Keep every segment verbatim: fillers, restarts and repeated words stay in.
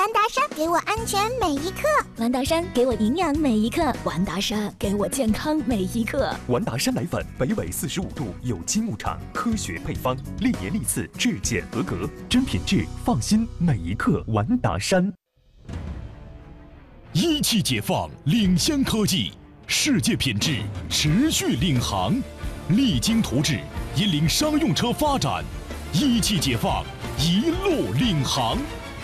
完达山给我安全每一刻， 完达山给我营养每一刻，完达山给我健康每一刻。 完达山奶粉，北纬四十五度有机牧场，科学配方，历年历次质检合格，真品质，放心每一刻。完达山。 一汽解放领先科技，世界品质持续领航，励精图治，引领商用车发展。一汽解放，一路领航。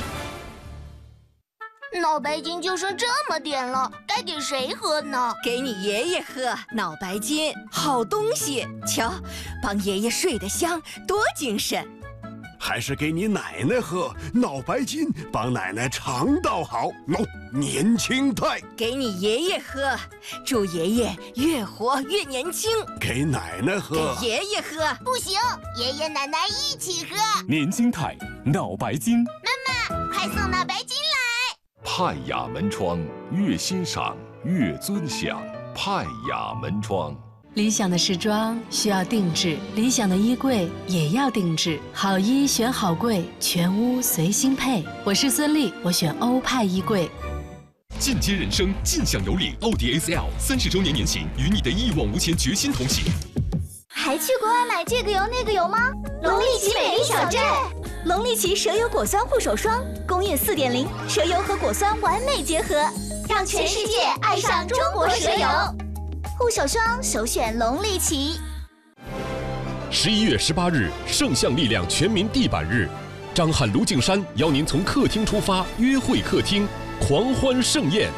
脑白金就剩这么点了，该给谁喝呢？ 给你爷爷喝。脑白金好东西，瞧，帮爷爷睡得香，多精神。 还是给你奶奶喝，脑白金帮奶奶肠道好，喏、no, 年轻态。 给你爷爷喝，祝爷爷越活越年轻。 给奶奶喝， 给爷爷喝。 不行，爷爷奶奶一起喝。 年轻态脑白金。 妈妈，快送脑白金来。 派雅门窗，越欣赏越尊享。派雅门窗。 理想的时装需要定制，理想的衣柜也要定制。好衣选好柜，全屋随心配。我是孙俪，我选欧派衣柜。 进阶人生，尽享有礼。奥迪 A C L 三十周年年行，与你的一往无前决心同行。 还去国外买这个油那个油吗？龙力奇美丽小镇， 龙力奇蛇油果酸护手霜，工业 四点零， 蛇油和果酸完美结合， 让全世界爱上中国蛇油。护手霜首选龙力奇。 十一月十八日，圣象力量全民地板日，张翰、卢靖姗邀您从客厅出发，约会客厅，狂欢盛宴。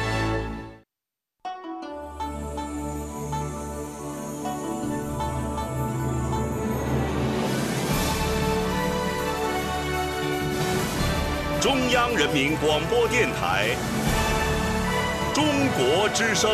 中央人民广播电台，中国之声。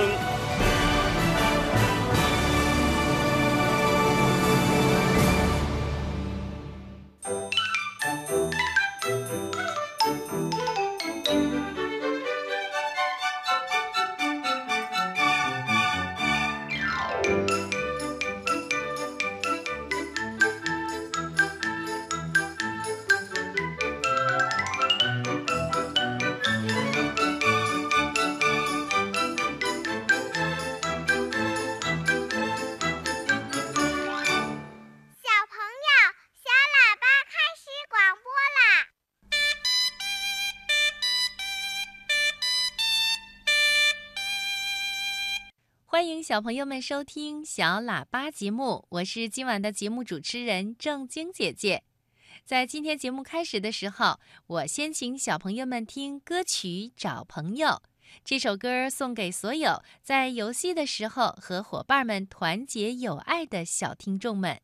欢迎小朋友们收听小喇叭节目，我是今晚的节目主持人郑晶姐姐。在今天节目开始的时候，我先请小朋友们听歌曲《找朋友》。这首歌送给所有在游戏的时候和伙伴们团结友爱的小听众们。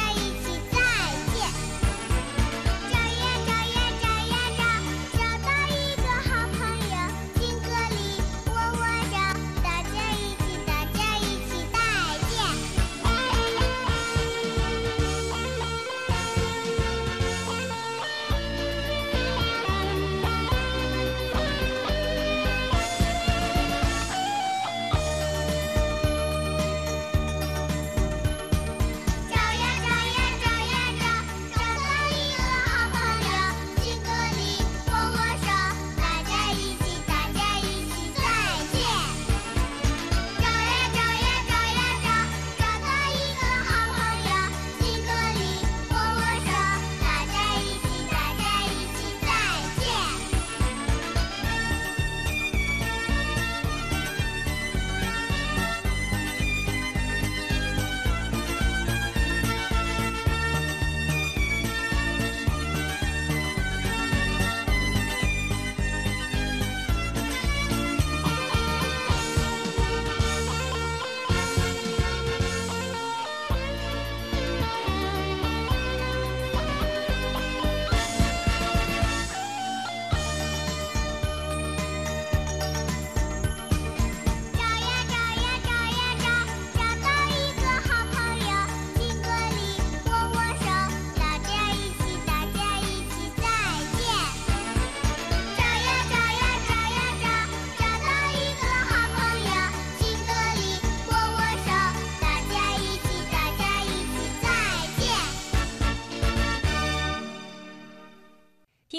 找呀找呀找呀找，找到一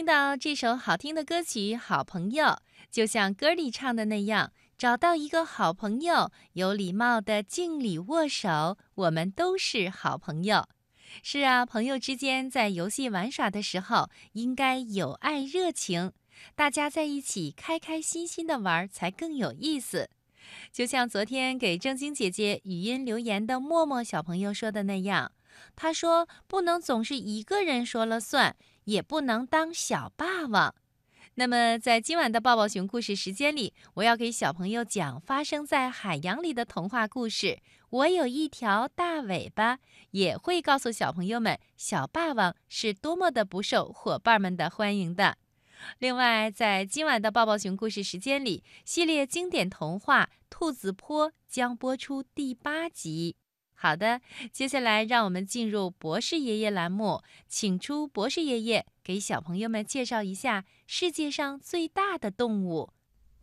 听到这首好听的歌曲《好朋友》，就像歌里唱的那样，找到一个好朋友，有礼貌的敬礼握手，我们都是好朋友。是啊，朋友之间在游戏玩耍的时候，应该友爱热情，大家在一起开开心心的玩才更有意思。就像昨天给正经姐姐语音留言的默默小朋友说的那样，他说不能总是一个人说了算，也不能当小霸王。那么在今晚的抱抱熊故事时间里，我要给小朋友讲发生在海洋里的童话故事。我有一条大尾巴，也会告诉小朋友们小霸王是多么的不受伙伴们的欢迎的。另外，在今晚的抱抱熊故事时间里，系列经典童话《兔子坡》将播出第八集。好的，接下来让我们进入博士爷爷栏目，请出博士爷爷给小朋友们介绍一下世界上最大的动物。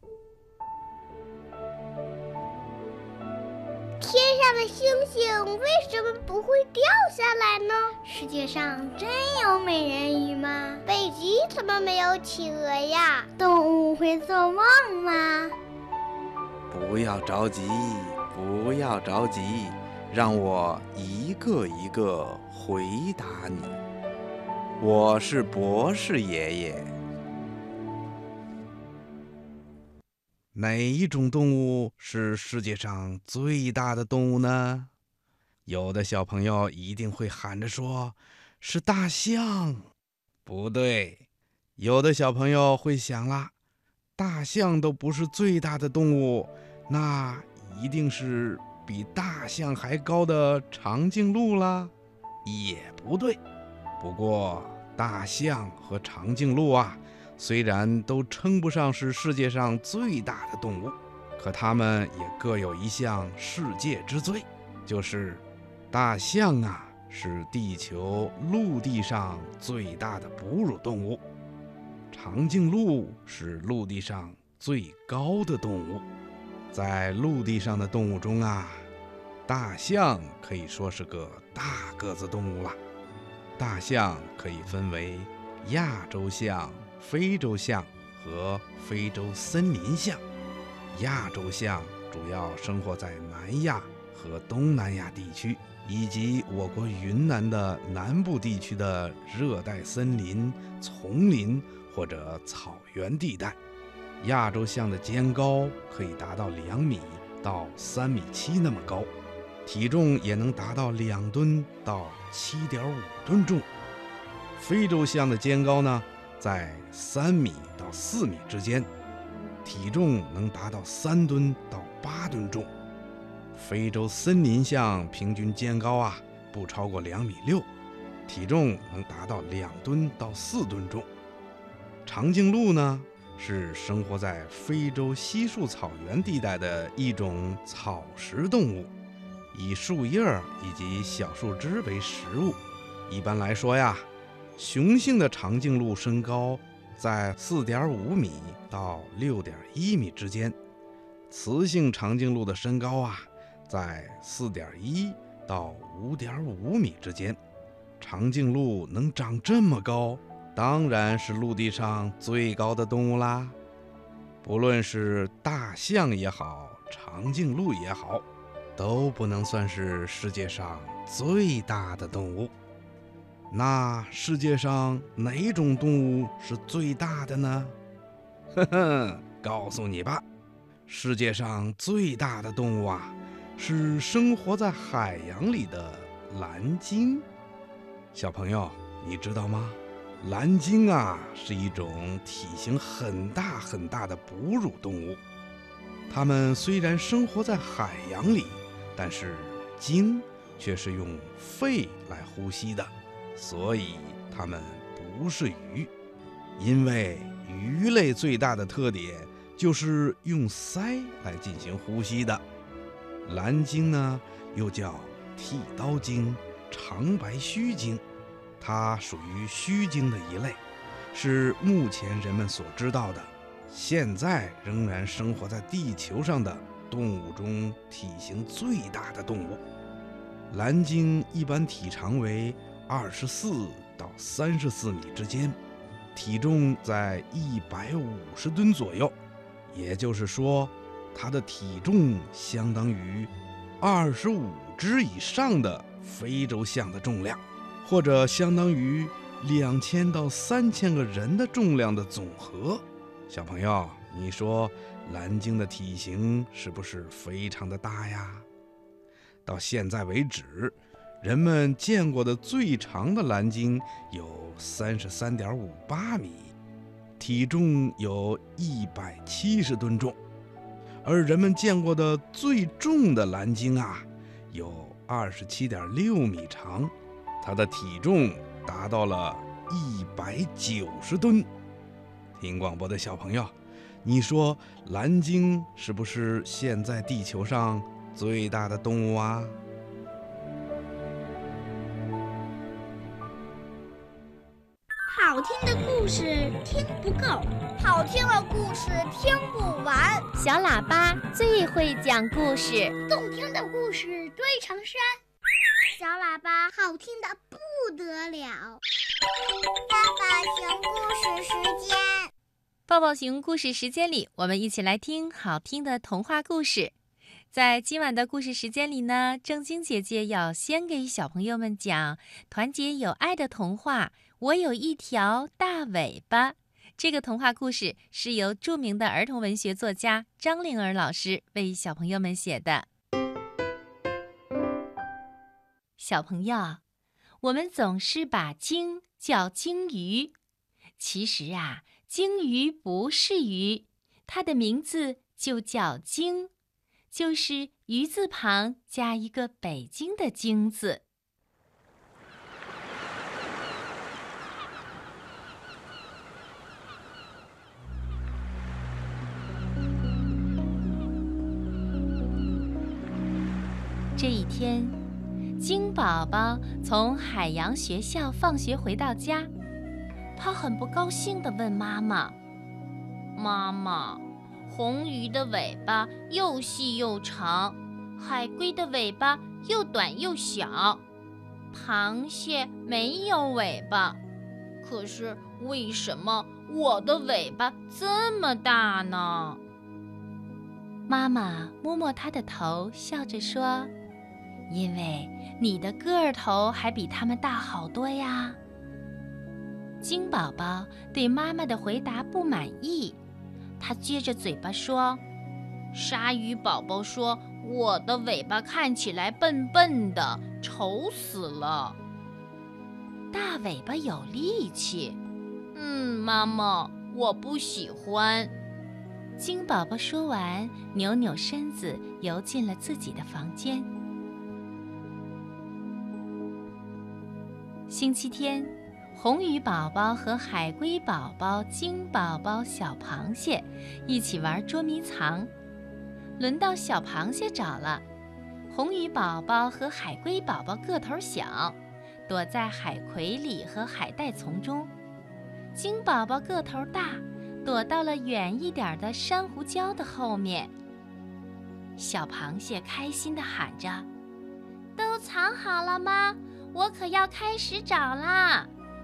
天上的星星为什么不会掉下来呢？世界上真有美人鱼吗？北极怎么没有企鹅呀？动物会做梦吗？ 不要着急，不要着急，让我一个一个回答你。我是博士爷爷。哪一种动物是世界上最大的动物呢？有的小朋友一定会喊着说，是大象。不对，有的小朋友会想啦，大象都不是最大的动物，那一定是比大象还高的长颈鹿啦。也不对，不过大象和长颈鹿啊，虽然都称不上是世界上最大的动物，可它们也各有一项世界之最，就是大象啊是地球陆地上最大的哺乳动物，长颈鹿是陆地上最高的动物。在陆地上的动物中啊，大象可以说是个大个子动物了。大象可以分为亚洲象、非洲象和非洲森林象。亚洲象主要生活在南亚和东南亚地区，以及我国云南的南部地区的热带森林、丛林或者草原地带。亚洲象的肩高可以达到两米到三米七那么高，体重也能达到两吨到七点五吨重。非洲象的肩高呢，在三米到四米之间，体重能达到三吨到八吨重。非洲森林象平均肩高啊不超过两米六，体重能达到两吨到四吨重。长颈鹿呢，是生活在非洲稀树草原地带的一种草食动物，以树叶以及小树枝为食物。一般来说呀，雄性的长颈鹿身高在 四点五米到 六点一米之间，雌性长颈鹿的身高啊在 四点一到 五点五米之间。长颈鹿能长这么高，当然是陆地上最高的动物啦。不论是大象也好，长颈鹿也好，都不能算是世界上最大的动物。那世界上哪种动物是最大的呢？呵呵，告诉你吧，世界上最大的动物啊，是生活在海洋里的蓝鲸。小朋友，你知道吗？蓝鲸啊，是一种体型很大很大的哺乳动物。它们虽然生活在海洋里，但是鲸却是用肺来呼吸的，所以它们不是鱼。因为鱼类最大的特点就是用鳃来进行呼吸的。蓝鲸呢，又叫剃刀鲸、长白须鲸，它属于须鲸的一类，是目前人们所知道的现在仍然生活在地球上的动物中体型最大的动物。蓝鲸一般体长为二十四到三十四米之间， 体重在一百五十吨左右，也就是说，它的体重相当于二十五只以上的非洲象的重量，或者相当于两千到三千个人的重量的总和。小朋友，你说蓝鲸的体型是不是非常的大呀？到现在为止，人们见过的最长的蓝鲸有 三十三点五八米，体重有一百七十吨重，而人们见过的最重的蓝鲸啊，有二十七点六米长，它的体重达到了一百九十吨。听广播的小朋友，你说蓝鲸是不是现在地球上最大的动物啊？ 好听的故事听不够，好听的故事听不完。 小喇叭最会讲故事， 动听的故事堆成山。小喇叭好听的不得了。抱抱熊故事时间， 抱抱熊故事时间里，我们一起来听好听的童话故事。在今晚的故事时间里呢，正晶姐姐要先给小朋友们讲团结友爱的童话我有一条大尾巴。这个童话故事是由著名的儿童文学作家张灵儿老师为小朋友们写的。小朋友，我们总是把鲸叫鲸鱼，其实啊，鲸鱼不是鱼，它的名字就叫鲸，就是鱼字旁加一个北京的京字。这一天，鲸宝宝从海洋学校放学回到家，他很不高兴地问妈妈：“妈妈，红鱼的尾巴又细又长，海龟的尾巴又短又小，螃蟹没有尾巴，可是为什么我的尾巴这么大呢？”妈妈摸摸他的头，笑着说：“因为你的个儿头还比他们大好多呀。”鲸宝宝对妈妈的回答不满意，他撅着嘴巴说：“鲨鱼宝宝说我的尾巴看起来笨笨的，丑死了。大尾巴有力气。嗯，妈妈，我不喜欢。”鲸宝宝说完，扭扭身子，游进了自己的房间。星期天，红鱼宝宝和海龟宝宝、鲸宝宝、小螃蟹一起玩捉迷藏。轮到小螃蟹找了，红鱼宝宝和海龟宝宝个头小，躲在海葵里和海带丛中；鲸宝宝个头大，躲到了远一点的珊瑚礁的后面。小螃蟹开心地喊着：“都藏好了吗？我可要开始找啦！”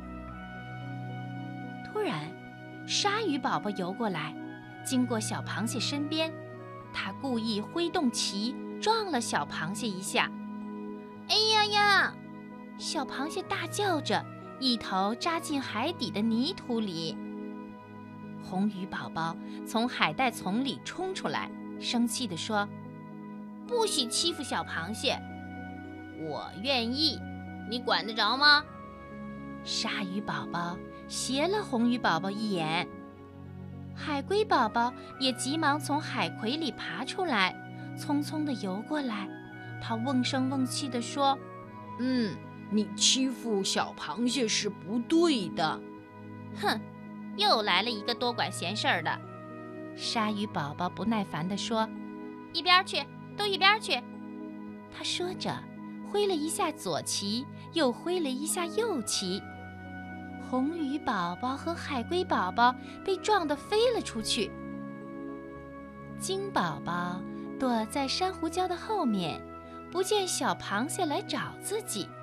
突然，鲨鱼宝宝游过来，经过小螃蟹身边，他故意挥动鳍，撞了小螃蟹一下。哎呀呀！小螃蟹大叫着，一头扎进海底的泥土里。红鱼宝宝从海带丛里冲出来，生气地说：“不许欺负小螃蟹！我愿意，你管得着吗？”鲨鱼宝宝斜了红鱼宝宝一眼，海龟宝宝也急忙从海葵里爬出来，匆匆地游过来。他瓮声瓮气地说：“嗯，你欺负小螃蟹是不对的。”哼，又来了一个多管闲事儿的。鲨鱼宝宝不耐烦地说：“一边去，都一边去！”他说着，挥了一下左旗，又挥了一下右旗。红鱼宝宝和海龟宝宝被撞得飞了出去。鲸宝宝躲在珊瑚礁的后面，不见小螃蟹来找自己，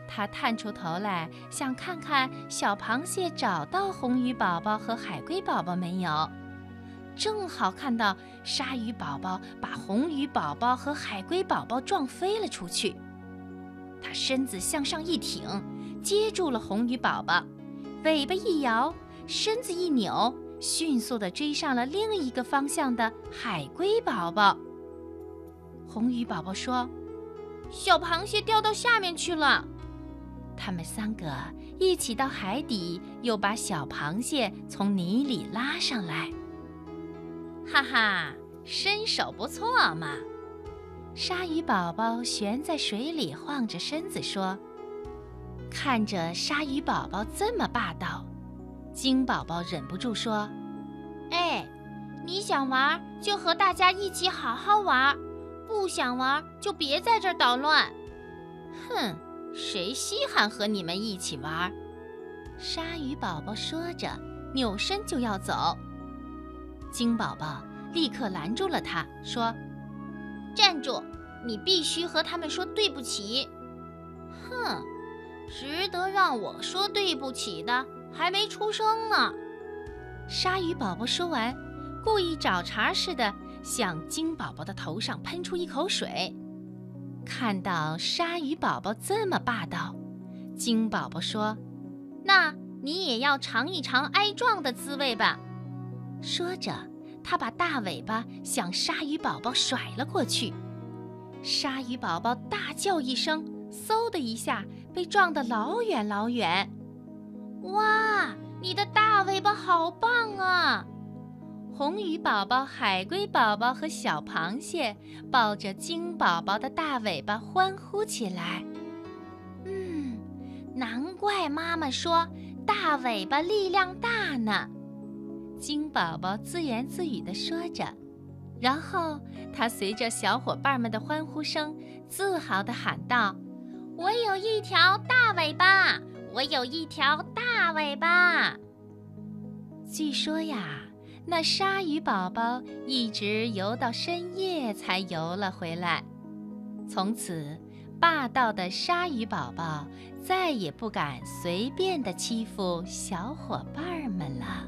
他探出头来，想看看小螃蟹找到红鱼宝宝和海龟宝宝没有。正好看到鲨鱼宝宝把红鱼宝宝和海龟宝宝撞飞了出去。他身子向上一挺，接住了红鱼宝宝，尾巴一摇，身子一扭，迅速地追上了另一个方向的海龟宝宝。红鱼宝宝说：“小螃蟹掉到下面去了。”他们三个一起到海底，又把小螃蟹从泥里拉上来。哈哈，身手不错嘛！鲨鱼宝宝悬在水里晃着身子说。看着鲨鱼宝宝这么霸道，鲸宝宝忍不住说：“ 哎，你想玩就和大家一起好好玩，不想玩就别在这儿捣乱。” 哼，谁稀罕和你们一起玩？鲨鱼宝宝说着，扭身就要走。鲸宝宝立刻拦住了他，说：“ 站住！你必须和他们说对不起。” 哼， 值得让我说对不起的还没出生呢。 鲨鱼宝宝说完，故意找茬似的向鲸宝宝的头上喷出一口水。看到鲨鱼宝宝这么霸道，鲸宝宝说：“ 那你也要尝一尝挨撞的滋味吧。” 说着，他把大尾巴向鲨鱼宝宝甩了过去。鲨鱼宝宝大叫一声，嗖的一下被撞得老远老远。 哇，你的大尾巴好棒啊！ 红鱼宝宝、海龟宝宝和小螃蟹抱着鲸宝宝的大尾巴欢呼起来。 嗯，难怪妈妈说大尾巴力量大呢。 鲸宝宝自言自语地说着，然后他随着小伙伴们的欢呼声，自豪地喊道：“ 我有一条大尾巴，我有一条大尾巴。” 据说呀，那鲨鱼宝宝一直游到深夜才游了回来。从此，霸道的鲨鱼宝宝再也不敢随便地欺负小伙伴们了。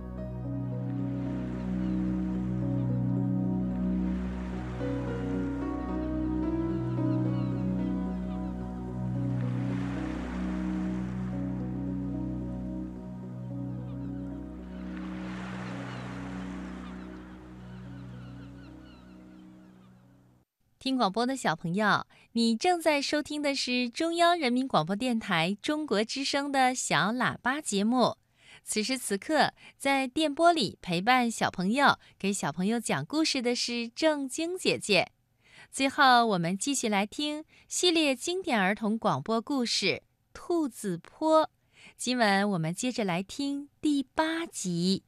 听广播的小朋友，你正在收听的是中央人民广播电台中国之声的小喇叭节目。此时此刻，在电波里陪伴小朋友、给小朋友讲故事的是正晶姐姐。最后，我们继续来听系列经典儿童广播故事《兔子坡》。今晚我们接着来听第八集。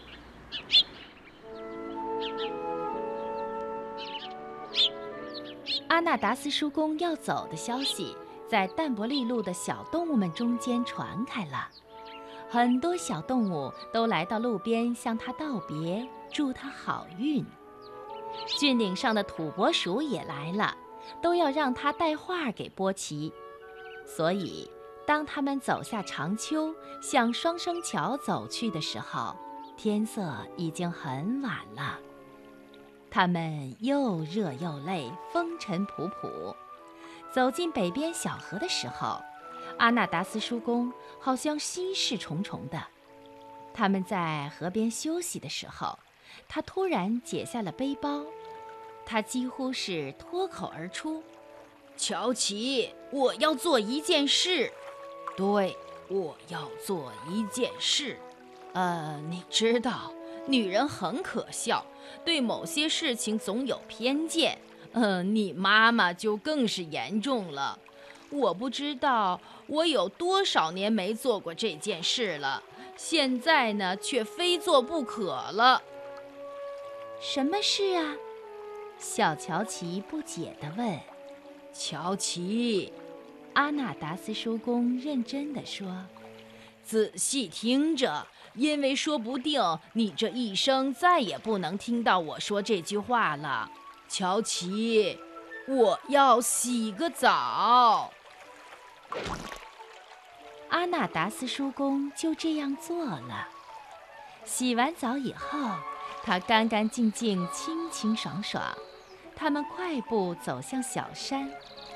阿纳达斯叔公要走的消息在淡伯利路的小动物们中间传开了，很多小动物都来到路边向他道别，祝他好运。峻岭上的土拨鼠也来了，都要让他带话给波奇。所以当他们走下长丘向双生桥走去的时候，天色已经很晚了。他们又热又累，风尘仆仆。走进北边小河的时候，阿纳达斯叔公好像心事重重的。他们在河边休息的时候，他突然解下了背包，他几乎是脱口而出：“乔奇，我要做一件事。对，我要做一件事。呃，你知道，女人很可笑，对某些事情总有偏见。呃，你妈妈就更是严重了。我不知道我有多少年没做过这件事了，现在呢，却非做不可了。”什么事啊？小乔奇不解地问。乔奇，阿纳达斯叔公认真地说，仔细听着，因为说不定你这一生再也不能听到我说这句话了。乔奇，我要洗个澡。 阿纳达斯叔公就这样做了。洗完澡以后，他干干净净、清清爽爽。他们快步走向小山。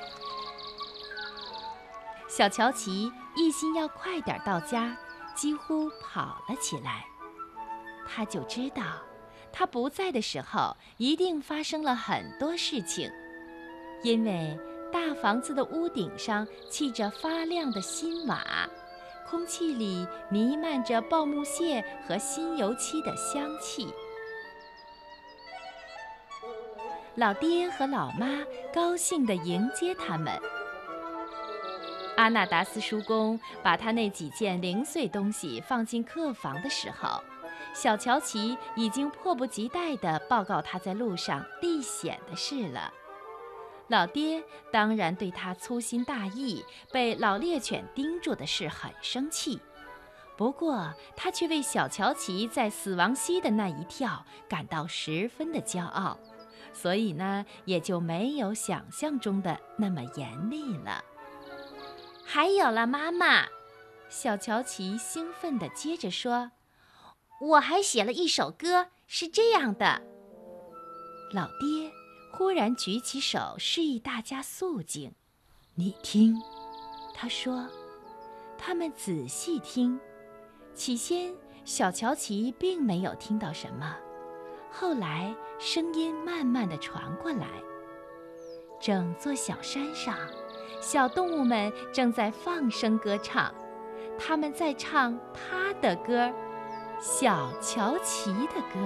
小乔琪一心要快点到家，几乎跑了起来。他就知道，他不在的时候一定发生了很多事情，因为大房子的屋顶上砌着发亮的新瓦，空气里弥漫着爆木屑和新油漆的香气。老爹和老妈高兴地迎接他们。阿纳达斯叔公把他那几件零碎东西放进客房的时候，小乔琪已经迫不及待地报告他在路上历险的事了。老爹当然对他粗心大意、被老猎犬盯住的事很生气，不过他却为小乔琪在死亡溪的那一跳感到十分的骄傲，所以呢，也就没有想象中的那么严厉了。还有了，妈妈，小乔琪兴奋地接着说，我还写了一首歌，是这样的。老爹忽然举起手示意大家肃静。你听，他说。他们仔细听，起先小乔琪并没有听到什么，后来声音慢慢地传过来。整座小山上，小动物们正在放声歌唱，他们在唱他的歌，小乔琪的歌。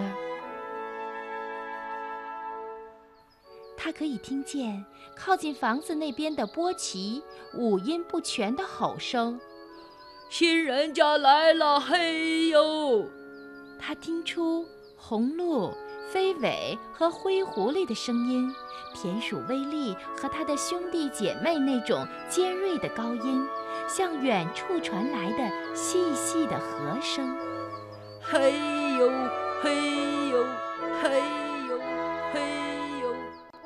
他可以听见靠近房子那边的波奇五音不全的吼声：“新人家来了，嘿呦！”他听出红鹿、飞尾和灰狐狸的声音，田鼠威利和他的兄弟姐妹那种尖锐的高音，向远处传来的细细的和声：“嘿呦，嘿呦，嘿呦，嘿呦。”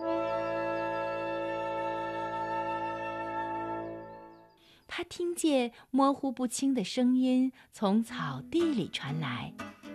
他听见模糊不清的声音从草地里传来。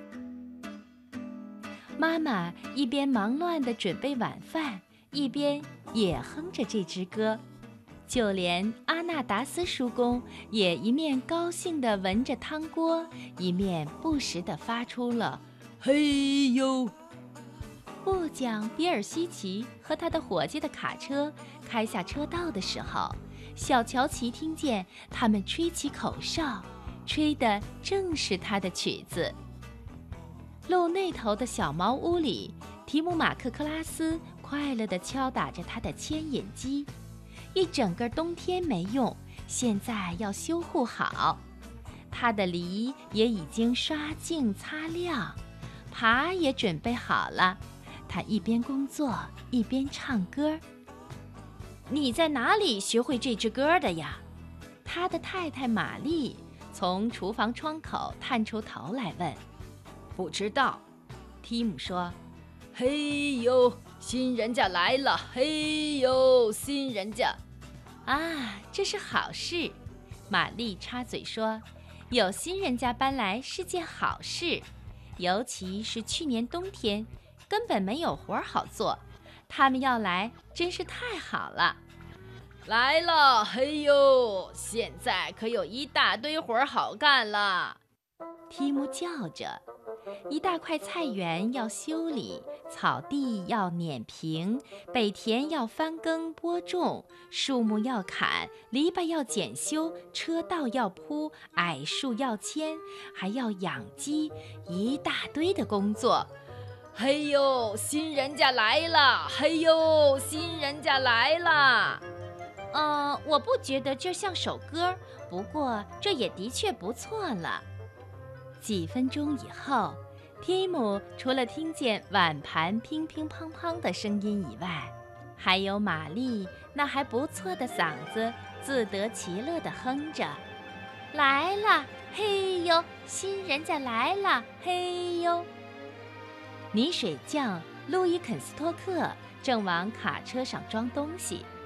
妈妈一边忙乱地准备晚饭，一边也哼着这支歌。就连阿纳达斯叔公也一面高兴地闻着汤锅，一面不时地发出了“嘿呦”。木匠比尔西奇和他的伙计的卡车开下车道的时候，小乔琪听见他们吹起口哨，吹的正是他的曲子。路那头的小茅屋里，提姆马克克拉斯快乐地敲打着他的牵引机。一整个冬天没用，现在要修护好。他的犁也已经刷净擦亮，耙也准备好了。他一边工作一边唱歌。你在哪里学会这支歌的呀？他的太太玛丽从厨房窗口探出头来问。不知道，提姆说。嘿呦，新人家来了！嘿呦，新人家！啊，这是好事。玛丽插嘴说，有新人家搬来是件好事，尤其是去年冬天根本没有活好做，他们要来真是太好了。来了，嘿呦，现在可有一大堆活好干了。提姆叫着，一大块菜园要修理，草地要碾平，北田要翻耕播种，树木要砍，篱笆要检修，车道要铺，矮树要牵，还要养鸡，一大堆的工作。嘿呦，新人家来了！嘿呦，新人家来了！嗯、呃，我不觉得这像首歌，不过这也的确不错了。几分钟以后，提姆除了听见碗盘乒乒乓乓的声音以外，还有玛丽那还不错的嗓子自得其乐地哼着：“来了，嘿呦，新人家来了，嘿呦。”泥水匠路易肯斯托克正往卡车上装东西，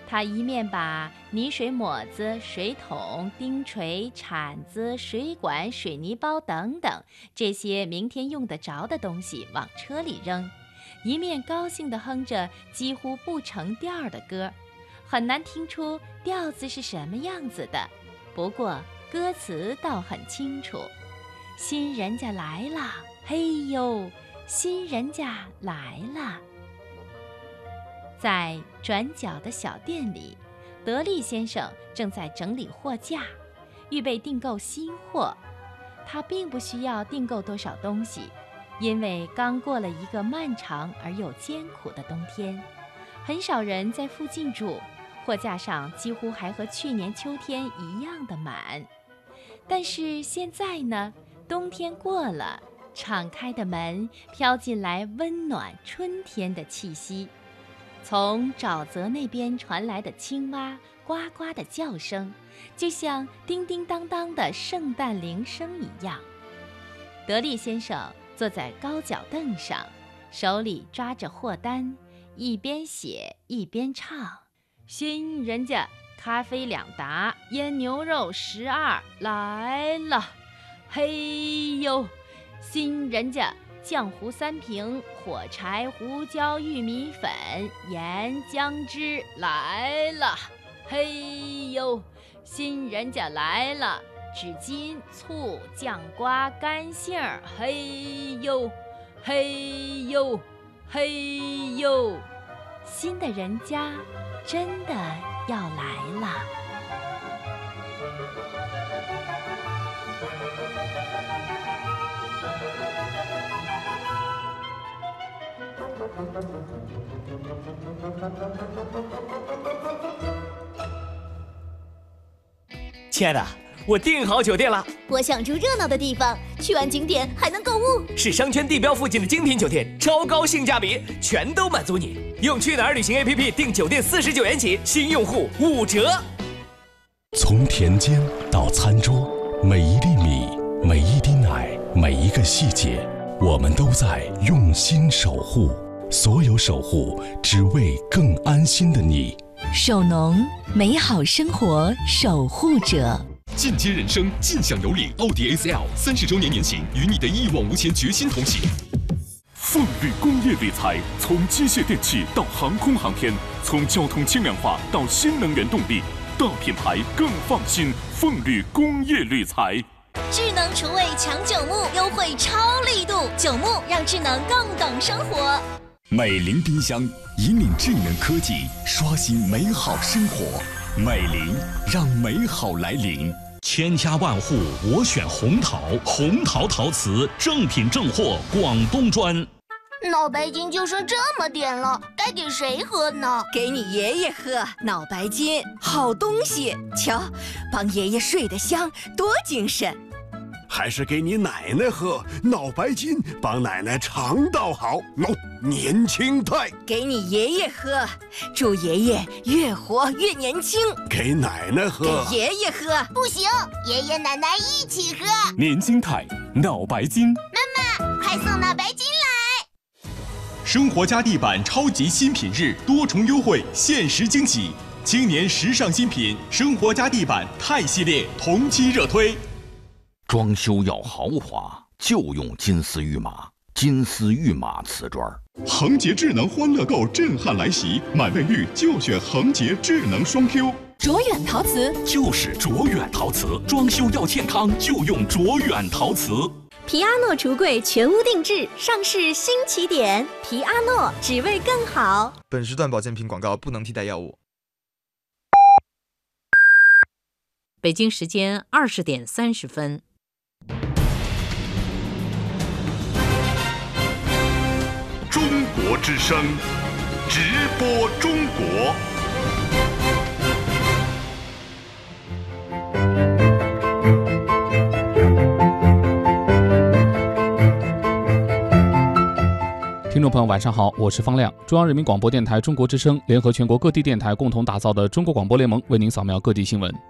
他一面把泥水抹子、水桶、钉锤、铲子、水管、水泥包等等这些明天用得着的东西往车里扔，一面高兴地哼着几乎不成调的歌，很难听出调子是什么样子的，不过歌词倒很清楚。新人家来了，嘿呦，新人家来了。在转角的小店里，德利先生正在整理货架，预备订购新货。他并不需要订购多少东西，因为刚过了一个漫长而又艰苦的冬天，很少人在附近住，货架上几乎还和去年秋天一样的满。但是现在呢，冬天过了，敞开的门飘进来温暖春天的气息。从沼泽那边传来的青蛙呱呱的叫声，就像叮叮当当的圣诞铃声一样。德利先生坐在高脚凳上，手里抓着货单，一边写一边唱：新人家咖啡两打，腌牛肉十二来了，嘿呦，新人家浆糊三瓶，火柴、胡椒、玉米粉、盐、姜汁来了，嘿呦，新人家来了，纸巾、醋、酱瓜、干杏儿，嘿呦，嘿呦，嘿呦，新的人家真的要来了。 亲爱的，我订好酒店了。 我想住热闹的地方，去完景点还能购物。 是商圈地标附近的精品酒店，超高性价比，全都满足你。用去哪儿旅行 A P P 订酒店四十九元起，新用户五折。 从田间到餐桌，每一粒米，每一滴奶，每一个细节，我们都在用心守护。所有守护，只为更安心的你。 守农，美好生活守护者。 进阶人生，尽享有礼。奥迪 A C L 三十周年年行，与你的一往无前决心同行。 凤绿工业铝材，从机械电器到航空航天，从交通轻量化到新能源动力，大品牌更放心。凤绿工业铝材。 智能厨卫抢九牧，优惠超力度，九牧让智能更懂生活。 美菱冰箱引领智能科技，刷新美好生活。美菱让美好来临。 千家万户我选红陶，红陶陶瓷正品正货，广东专。 脑白金就剩这么点了，该给谁喝呢？ 给你爷爷喝。脑白金好东西，瞧，帮爷爷睡得香，多精神。 还是给你奶奶喝，脑白金帮奶奶肠道好，喏、no, 年轻态。 给你爷爷喝，祝爷爷越活越年轻。 给奶奶喝， 给爷爷喝， 不行，爷爷奶奶一起喝。 年轻态脑白金。 妈妈，快送脑白金来！ 生活家地板超级新品日，多重优惠，限时惊喜！青年时尚新品生活家地板钛系列同期热推。 装修要豪华，就用金丝玉马，金丝玉马瓷砖。 恒洁智能欢乐购震撼来袭，买卫浴就选恒洁智能双 Q。 卓远陶瓷就是卓远陶瓷，装修要健康就用卓远陶瓷。 皮阿诺橱柜全屋定制，上市新起点。皮阿诺只为更好。 本时段保健品广告不能替代药物。 北京时间二十点三十分。 中国之声，直播中国。 听众朋友晚上好，我是方亮。中央人民广播电台中国之声联合全国各地电台共同打造的中国广播联盟为您扫描各地新闻。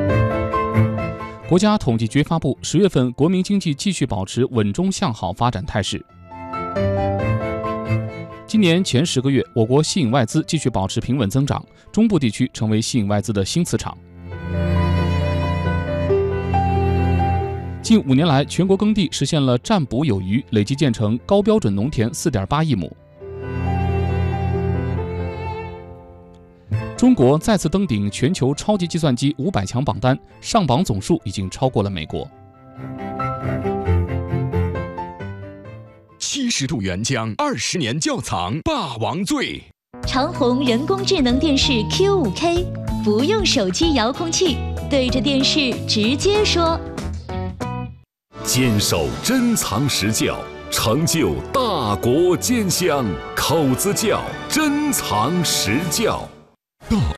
国家统计局发布，十月份国民经济继续保持稳中向好发展态势。 今年前十个月，我国吸引外资继续保持平稳增长，中部地区成为吸引外资的新磁场。近五年来，全国耕地实现了占补有余，累计建成高标准农田 四点八亿亩。中国再次登顶全球超级计算机五百强榜单，上榜总数已经超过了美国。 七十度原浆，二十年窖藏，霸王醉。 长虹人工智能电视 Q 五 K， 不用手机遥控器，对着电视直接说。 坚守珍藏实窖，成就大国坚香。口子窖，珍藏实窖。大